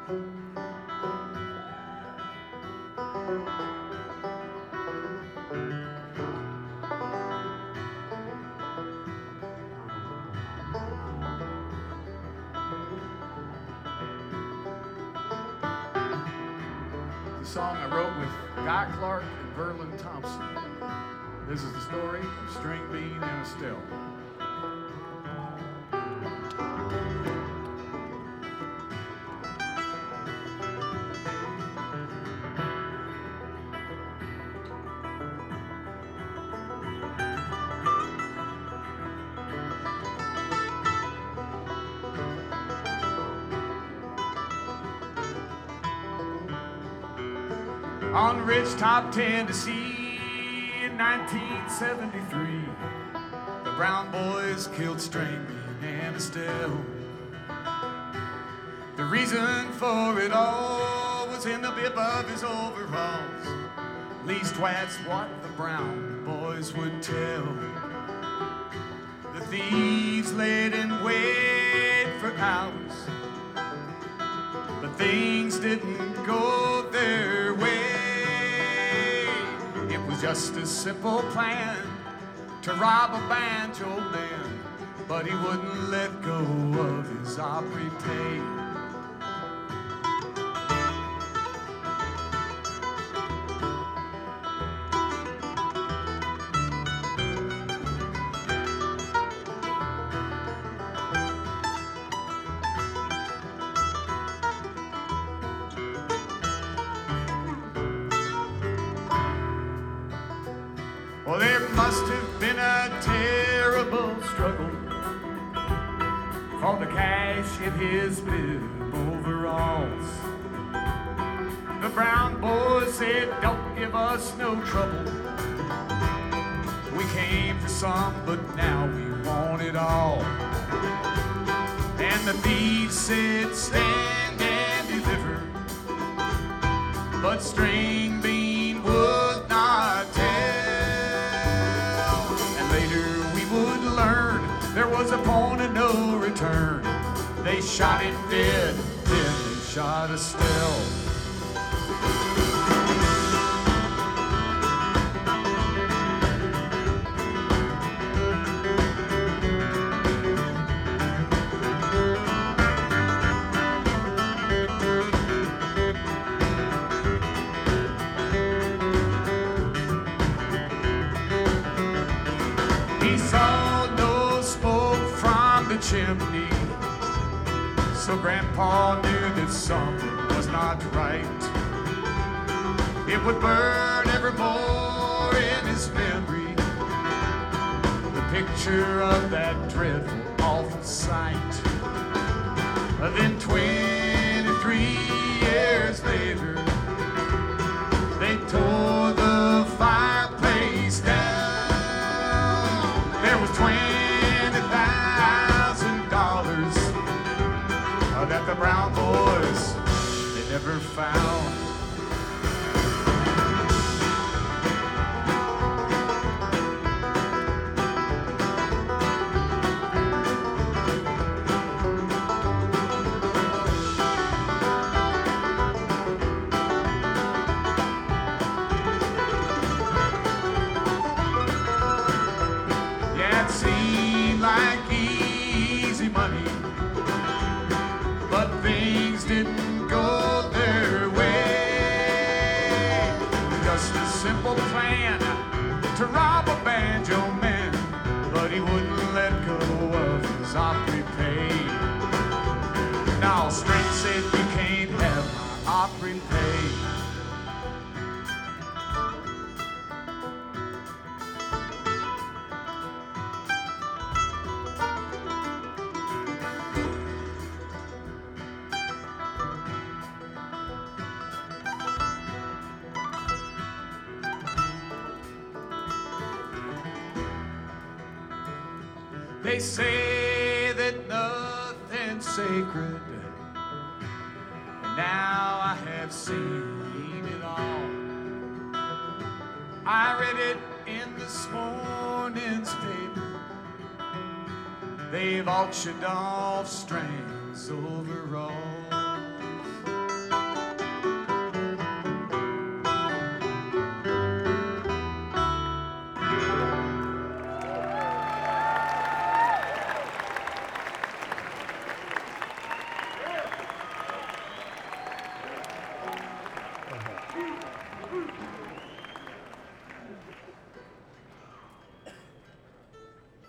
The song I wrote with Guy Clark and Verlin Thompson. This is the story of String Bean and Estelle. On Ridgetop, Tennessee, in 1973, the Brown Boys killed String Bean and Estelle. The reason for it all was in the bib of his overalls. Least that's what the Brown Boys would tell. The thieves laid in wait for hours, but things didn't go their way. It was just a simple plan to rob a banjo man, but he wouldn't let go of his Opry pay. Well, there must have been a terrible struggle for the cash in his bib overalls. The Brown Boys said, don't give us no trouble. We came for some, but now we want it all. And the thieves said, stand and deliver, but String Bean would not tell. There was a point of no return. They shot him dead, then they shot Estelle. He saw no smoke from the chimney, so Grandpa knew that something was not right. It would burn evermore in his memory, the picture of that dreadful, awful sight. Then 23 years later, they tore the fireplace down. There was $20,000 that the Brown Boys, they never found. Yeah, it seemed like easy money, but things didn't go their way. Just a simple plan to rob a banjo man, but he wouldn't let go of his Opry pay. Now String said, you can't have my Opry pay. They say that nothing's sacred, and now I have seen it all. I read it in this morning's paper. They've auctioned off String's overalls.